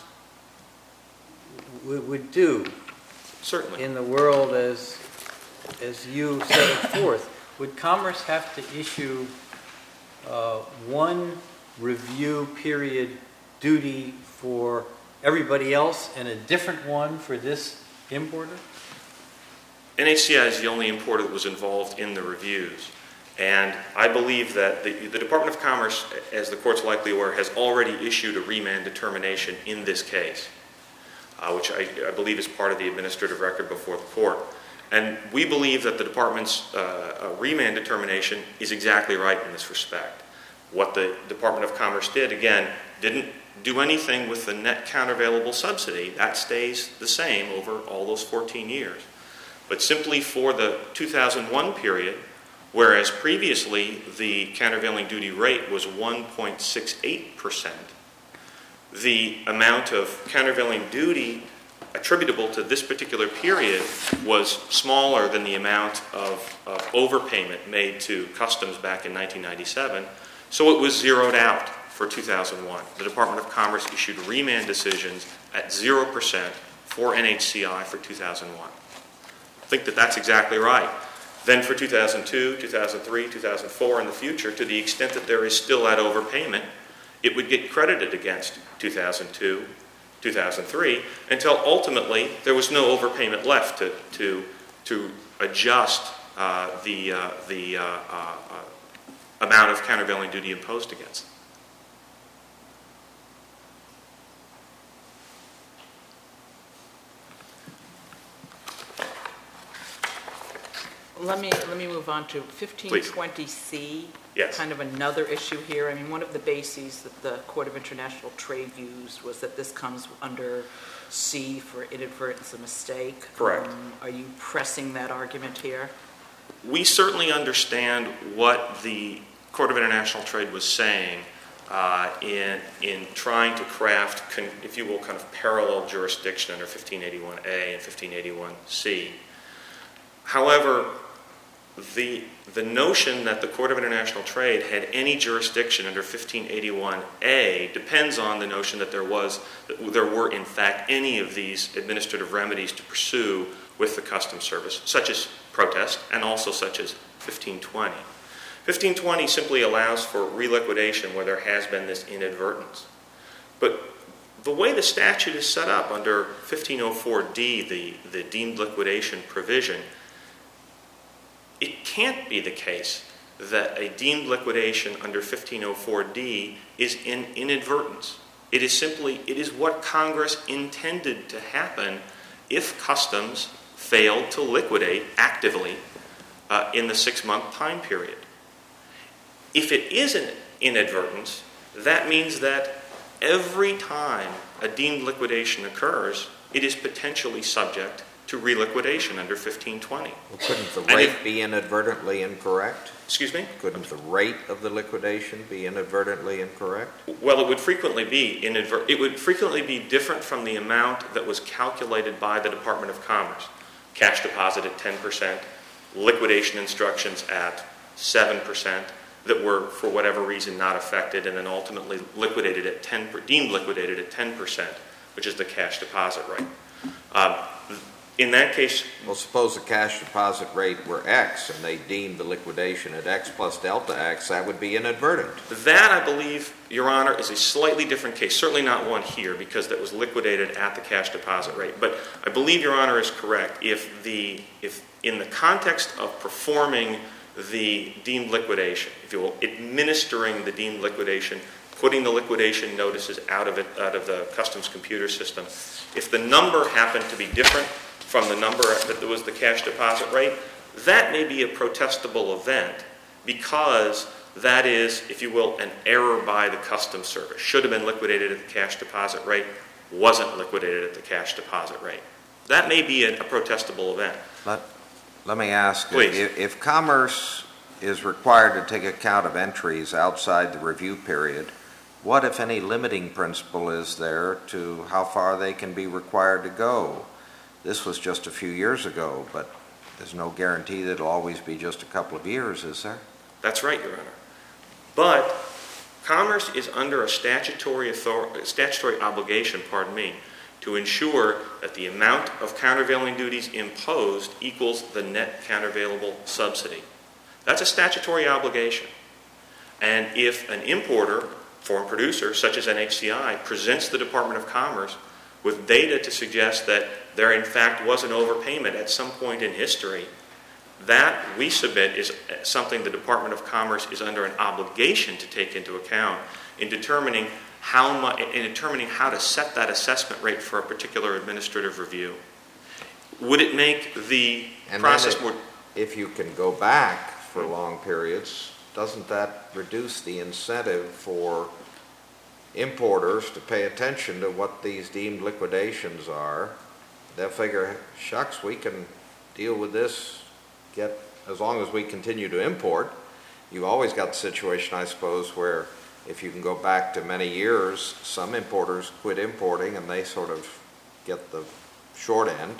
w would do Certainly. in the world as, as you set it forth. Would commerce have to issue uh, one review period duty for everybody else and a different one for this importer? N H C I is the only importer that was involved in the reviews. And I believe that the, the Department of Commerce, as the court's likely aware, has already issued a remand determination in this case. uh, which I, I believe is part of the administrative record before the court. And we believe that the department's uh, remand determination is exactly right in this respect. What the Department of Commerce did, again, didn't do anything with the net countervailable subsidy. That stays the same over all those fourteen years. But simply for the two thousand one period, whereas previously the countervailing duty rate was one point six eight percent, the amount of countervailing duty attributable to this particular period was smaller than the amount of, of overpayment made to customs back in nineteen ninety-seven, so it was zeroed out for two thousand one. The Department of Commerce issued remand decisions at zero percent for N H C I for two thousand one. I think that that's exactly right. Then for two thousand two, two thousand three, two thousand four in the future, to the extent that there is still that overpayment, it would get credited against two thousand two, two thousand three, until ultimately there was no overpayment left to, to, to adjust uh, the, uh, the uh, uh, uh, amount of countervailing duty imposed against them. Let me, let me move on to fifteen twenty C. Yes. Kind of another issue here. I mean, one of the bases that the Court of International Trade used was that this comes under C for inadvertence, a mistake. Correct. Um, are you pressing that argument here? We certainly understand what the Court of International Trade was saying uh, in, in trying to craft, con, if you will, kind of parallel jurisdiction under fifteen eighty-one A and fifteen eighty-one C. However, the, the notion that the Court of International Trade had any jurisdiction under fifteen eighty-one A depends on the notion that there was, that there were in fact any of these administrative remedies to pursue with the Customs Service, such as protest and also such as fifteen twenty. fifteen twenty simply allows for reliquidation where there has been this inadvertence. But the way the statute is set up under fifteen oh four D, the, the deemed liquidation provision, it can't be the case that a deemed liquidation under fifteen oh four D is in inadvertence. It is simply, it is what Congress intended to happen if Customs failed to liquidate actively uh, in the six-month time period. If it is an inadvertence, that means that every time a deemed liquidation occurs, it is potentially subject to reliquidation under fifteen twenty. Well, couldn't the And rate if, be inadvertently incorrect? Excuse me? Couldn't the rate of the liquidation be inadvertently incorrect? Well, it would frequently be inadvert- it would frequently be different from the amount that was calculated by the Department of Commerce. Cash deposit at ten percent, liquidation instructions at seven percent that were, for whatever reason, not affected, and then ultimately liquidated at ten, deemed liquidated at ten percent, which is the cash deposit rate. Um, in that case, Well, suppose the cash deposit rate were X and they deemed the liquidation at X plus delta X, that would be inadvertent. that, I believe, Your Honor, is a slightly different case. Certainly not one here, because that was liquidated at the cash deposit rate. But I believe Your Honor is correct. If the, if in the context of performing the deemed liquidation, if you will, administering the deemed liquidation, putting the liquidation notices out of it, out of the customs computer system, if the number happened to be different from the number that was the cash deposit rate, that may be a protestable event, because that is, if you will, an error by the Customs Service. Should have been liquidated at the cash deposit rate, wasn't liquidated at the cash deposit rate. That may be a, a protestable event. Let, let me ask, Please. if, if Commerce is required to take account of entries outside the review period, what, if any, limiting principle is there to how far they can be required to go? This was just a few years ago, but there's no guarantee that it'll always be just a couple of years, is there? That's right, Your Honor. But Commerce is under a statutory author- statutory obligation, pardon me, to ensure that the amount of countervailing duties imposed equals the net countervailable subsidy. That's a statutory obligation. And if an importer, foreign producer, such as N H C I, presents the Department of Commerce with data to suggest that there in fact was an overpayment at some point in history, that, we submit, is something the Department of Commerce is under an obligation to take into account in determining how much, in determining how to set that assessment rate for a particular administrative review. Would it make the And process then it- more... if you can go back for long periods, doesn't that reduce the incentive for importers to pay attention to what these deemed liquidations are? They'll figure, shucks, we can deal with this, get, as long as we continue to import. You've always got the situation, I suppose, where if you can go back to many years, some importers quit importing and they sort of get the short end.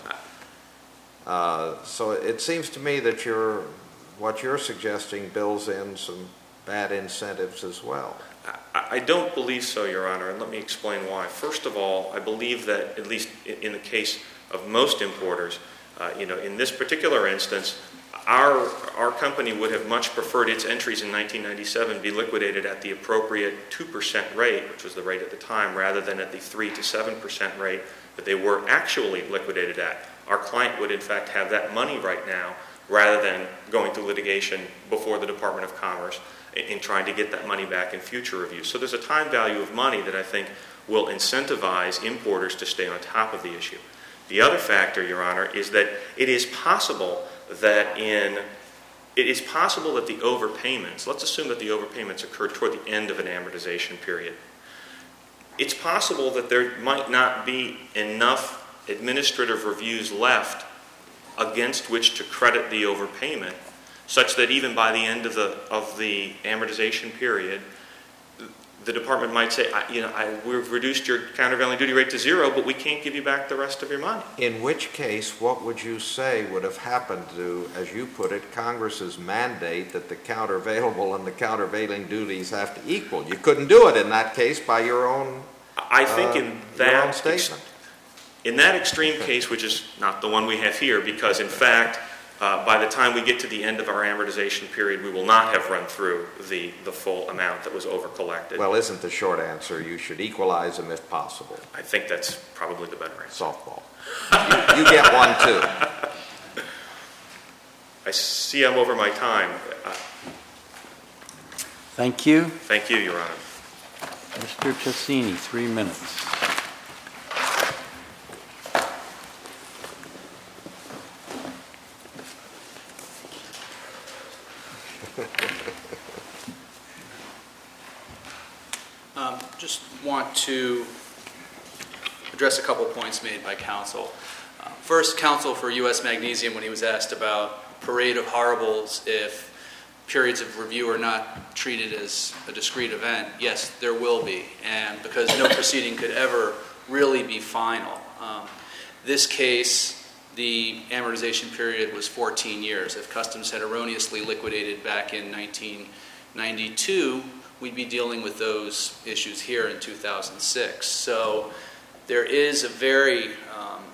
Uh, so it seems to me that you're, what you're suggesting builds in some bad incentives as well. I, I don't believe so, Your Honor, and let me explain why. First of all, I believe that, at least in, in the case of most importers, uh, you know, in this particular instance, our, our company would have much preferred its entries in nineteen ninety-seven be liquidated at the appropriate two percent rate, which was the rate at the time, rather than at the three to seven percent rate that they were actually liquidated at. Our client would, in fact, have that money right now rather than going through litigation before the Department of Commerce in, in trying to get that money back in future reviews. So there's a time value of money that I think will incentivize importers to stay on top of the issue. The other factor, Your Honor, is that it is possible that in it is possible that the overpayments, let's assume that the overpayments occurred toward the end of an amortization period. It's possible that there might not be enough administrative reviews left against which to credit the overpayment, such that even by the end of the of the amortization period, the department might say, I, you know, I, we've reduced your countervailing duty rate to zero, but we can't give you back the rest of your money. In which case, what would you say would have happened to, as you put it, Congress's mandate that the countervailable and the countervailing duties have to equal? You couldn't do it in that case by your own I think uh, in your that own statement. In that extreme case, which is not the one we have here, because in fact, uh, by the time we get to the end of our amortization period, we will not have run through the, the full amount that was over-collected. Well, isn't the short answer you should equalize them if possible? I think that's probably the better answer. Softball. you, you get one, too. I see I'm over my time. Uh, Thank you. thank you, Your Honor. Mister Cassini, three minutes. Um, just want to address a couple points made by counsel. Uh, first, counsel for U S Magnesium, when he was asked about parade of horribles if periods of review are not treated as a discrete event, yes, there will be, and because no proceeding could ever really be final. Um, this case, the amortization period was fourteen years. If Customs had erroneously liquidated back in nineteen ninety-two, we'd be dealing with those issues here in two thousand six. So there is a very, um,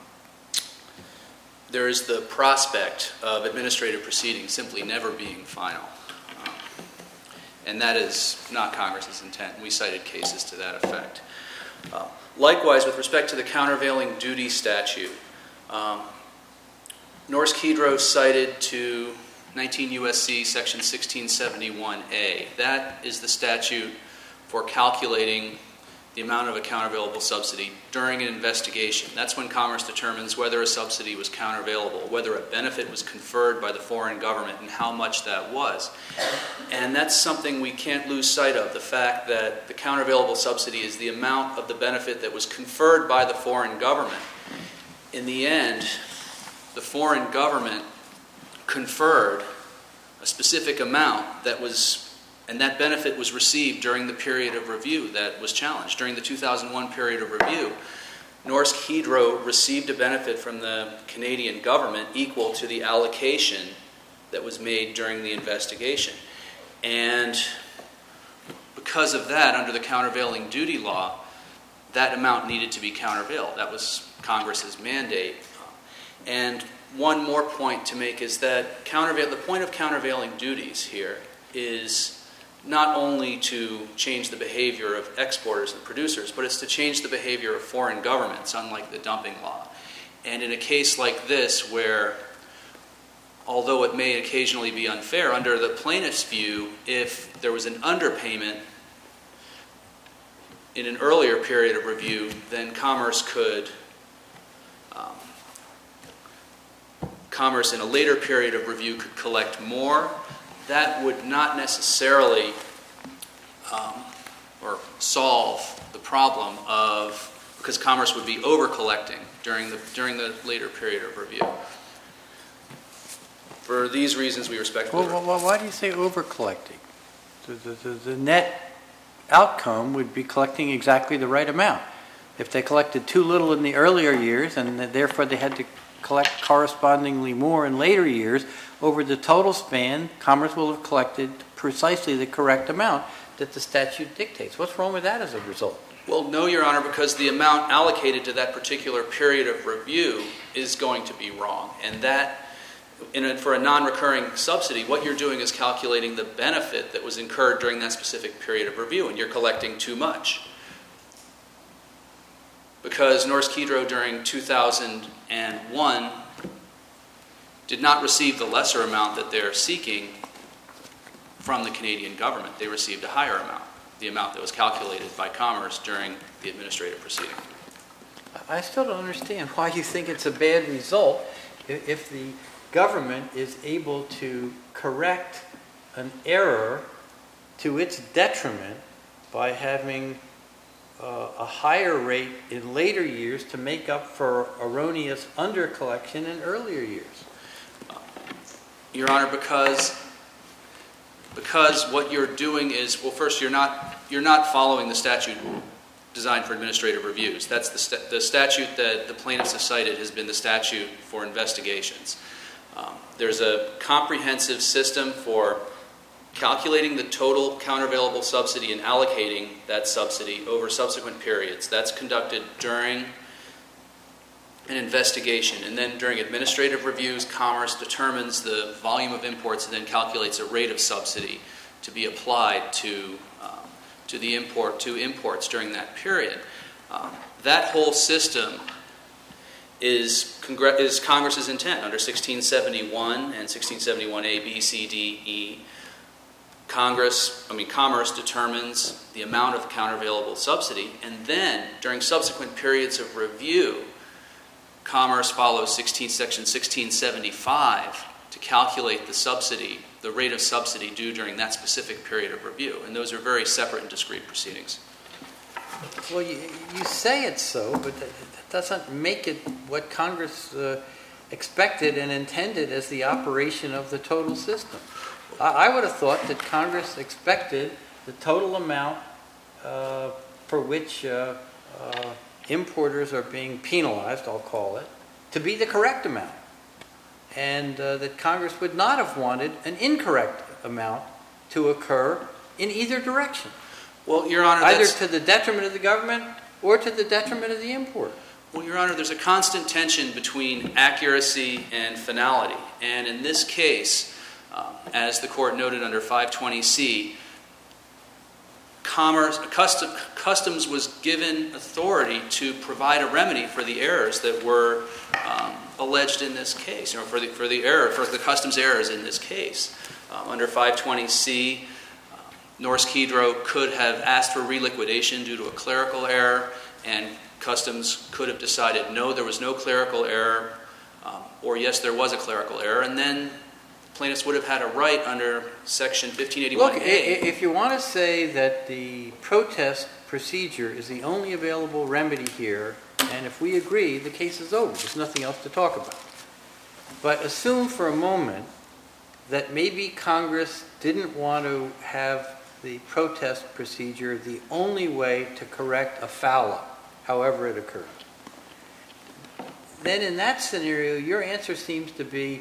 there is the prospect of administrative proceedings simply never being final. Um, and that is not Congress's intent. We cited cases to that effect. Uh, likewise, with respect to the countervailing duty statute, um, Norsk Hydro cited to nineteen U S C section sixteen seventy-one A. That is the statute for calculating the amount of a countervailable subsidy during an investigation. That's when Commerce determines whether a subsidy was countervailable, whether a benefit was conferred by the foreign government, and how much that was. And that's something we can't lose sight of, the fact that the countervailable subsidy is the amount of the benefit that was conferred by the foreign government. In the end, the foreign government conferred a specific amount that was, and that benefit was received during the period of review that was challenged. During the two thousand one period of review, Norsk Hydro received a benefit from the Canadian government equal to the allocation that was made during the investigation. And because of that, under the countervailing duty law, that amount needed to be countervailed. That was Congress's mandate. And one more point to make is that countervail, the point of countervailing duties here is not only to change the behavior of exporters and producers, but it's to change the behavior of foreign governments, unlike the dumping law. And in a case like this, where although it may occasionally be unfair, under the plaintiff's view, if there was an underpayment in an earlier period of review, then Commerce could, um, Commerce in a later period of review could collect more. That would not necessarily um, or solve the problem of, because Commerce would be over-collecting during the, during the later period of review. For these reasons, we respectfully... Well, well, why do you say over-collecting? The, the, the, the net outcome would be collecting exactly the right amount. If they collected too little in the earlier years, and therefore they had to collect correspondingly more in later years, over the total span, Commerce will have collected precisely the correct amount that the statute dictates. What's wrong with that as a result? Well, no, Your Honor, because the amount allocated to that particular period of review is going to be wrong. And that, in a, for a non-recurring subsidy, what you're doing is calculating the benefit that was incurred during that specific period of review, and you're collecting too much. Because Norsk Hydro during two thousand one did not receive the lesser amount that they're seeking from the Canadian government. They received a higher amount, the amount that was calculated by Commerce during the administrative proceeding. I still don't understand why you think it's a bad result if the government is able to correct an error to its detriment by having uh, a higher rate in later years to make up for erroneous undercollection in earlier years. Your Honor, because because what you're doing is, well, first, you're not you're not following the statute designed for administrative reviews. That's the, st- the statute that the plaintiffs have cited has been the statute for investigations. Um, there's a comprehensive system for calculating the total countervailable subsidy and allocating that subsidy over subsequent periods. That's conducted during an investigation, and then during administrative reviews, Commerce determines the volume of imports and then calculates a rate of subsidy to be applied to um, to the import to imports during that period. Um, that whole system is, Congre- is Congress's intent under sixteen seventy-one and sixteen seventy-one A, B, C, D, E. Congress, I mean, Commerce determines the amount of countervailable subsidy, and then during subsequent periods of review, Commerce follows sixteen, Section sixteen seventy-five to calculate the subsidy, the rate of subsidy due during that specific period of review. And those are very separate and discrete proceedings. Well, you, you say it's so, but that, that doesn't make it what Congress uh, expected and intended as the operation of the total system. I, I would have thought that Congress expected the total amount uh, for which uh, uh, importers are being penalized, I'll call it, to be the correct amount. And uh, that Congress would not have wanted an incorrect amount to occur in either direction. Well, Your Honor, either that's... to the detriment of the government or to the detriment of the importer. Well, Your Honor, there's a constant tension between accuracy and finality. And in this case, um, as the court noted under five twenty C, Commerce, custom, Customs was given authority to provide a remedy for the errors that were um, alleged in this case, you know, for the for the error for the Customs errors in this case. Um, under five twenty C, uh, Norsk Hydro could have asked for reliquidation due to a clerical error, and Customs could have decided no, there was no clerical error, um, or yes, there was a clerical error, and then plaintiffs would have had a right under Section fifteen eighty-one A. Look, if you want to say that the protest procedure is the only available remedy here, and if we agree, the case is over. There's nothing else to talk about. But assume for a moment that maybe Congress didn't want to have the protest procedure the only way to correct a foul-up, however it occurred. Then in that scenario, your answer seems to be,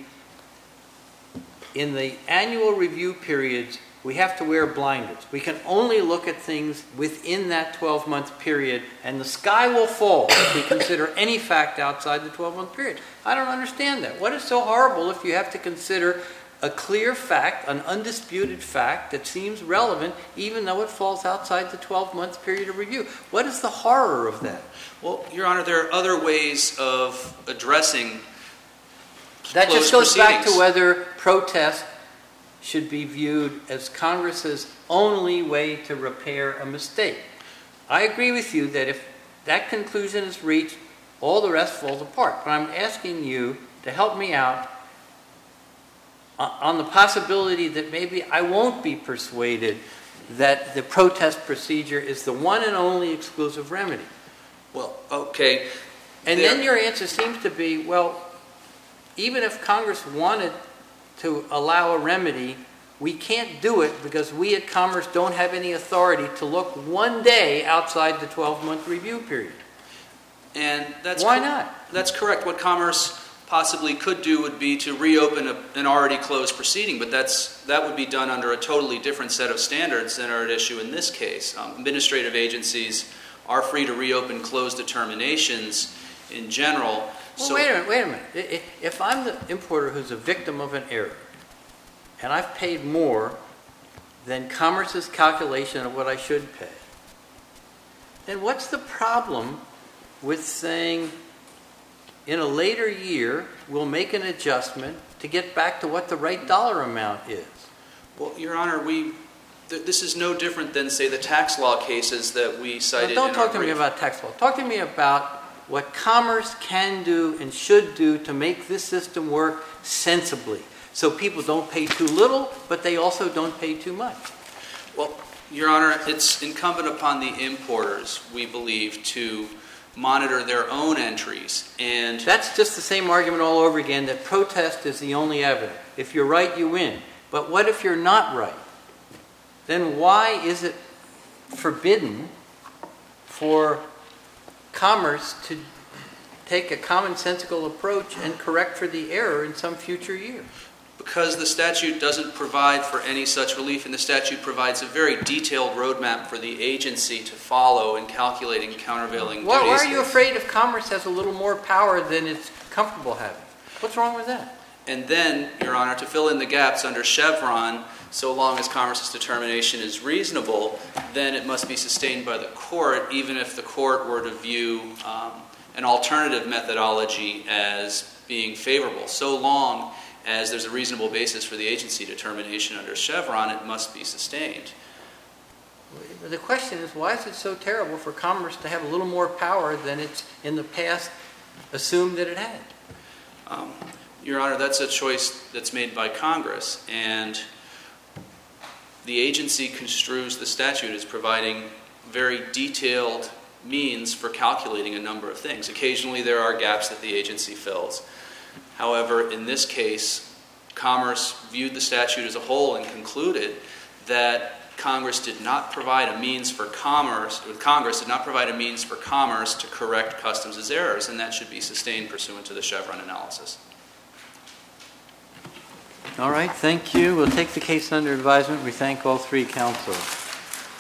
in the annual review periods, we have to wear blinders. We can only look at things within that twelve-month period, and the sky will fall if we consider any fact outside the twelve-month period. I don't understand that. What is so horrible if you have to consider a clear fact, an undisputed fact that seems relevant, even though it falls outside the twelve-month period of review? What is the horror of that? Well, Your Honor, there are other ways of addressing That just goes back to proceedings. whether protest should be viewed as Congress's only way to repair a mistake. I agree with you that if that conclusion is reached, all the rest falls apart. But I'm asking you to help me out on the possibility that maybe I won't be persuaded that the protest procedure is the one and only exclusive remedy. Well, okay. And There- then your answer seems to be, well, even if Congress wanted to allow a remedy, we can't do it because we at Commerce don't have any authority to look one day outside the twelve-month review period. And that's Why cor- not? That's correct. What Commerce possibly could do would be to reopen a, an already closed proceeding, but that's that would be done under a totally different set of standards than are at issue in this case. Um, administrative agencies are free to reopen closed determinations in general. Well, so, wait a minute, wait a minute. I- i- If I'm the importer who's a victim of an error, and I've paid more than Commerce's calculation of what I should pay, then what's the problem with saying in a later year we'll make an adjustment to get back to what the right dollar amount is? well, Your Honor, we th- this is no different than, say, the tax law cases that we Now, cited. don't in talk our to me brief. about tax law. Talk to me about what Commerce can do and should do to make this system work sensibly, so people don't pay too little, but they also don't pay too much. Well, Your Honor, it's incumbent upon the importers, we believe, to monitor their own entries. And That's just the same argument all over again, that protest is the only evidence. If you're right, you win. But what if you're not right? Then why is it forbidden for Commerce to take a commonsensical approach and correct for the error in some future year? because the statute doesn't provide for any such relief, and the statute provides a very detailed roadmap for the agency to follow in calculating countervailing Why, why duties. are you afraid if Commerce has a little more power than it's comfortable having? What's wrong with that? And then, Your Honor, to fill in the gaps under Chevron, so long as Commerce's determination is reasonable, then it must be sustained by the court, even if the court were to view um, an alternative methodology as being favorable. So long as there's a reasonable basis for the agency determination under Chevron, it must be sustained. The question is, why is it so terrible for Commerce to have a little more power than it's in the past assumed that it had? Um, Your Honor, that's a choice that's made by Congress, and the agency construes the statute as providing very detailed means for calculating a number of things. Occasionally there are gaps that the agency fills. However, in this case, Commerce viewed the statute as a whole and concluded that Congress did not provide a means for commerce, Congress did not provide a means for commerce to correct Customs' errors, and that should be sustained pursuant to the Chevron analysis. All right, thank you. We'll take the case under advisement. We thank all three counsel.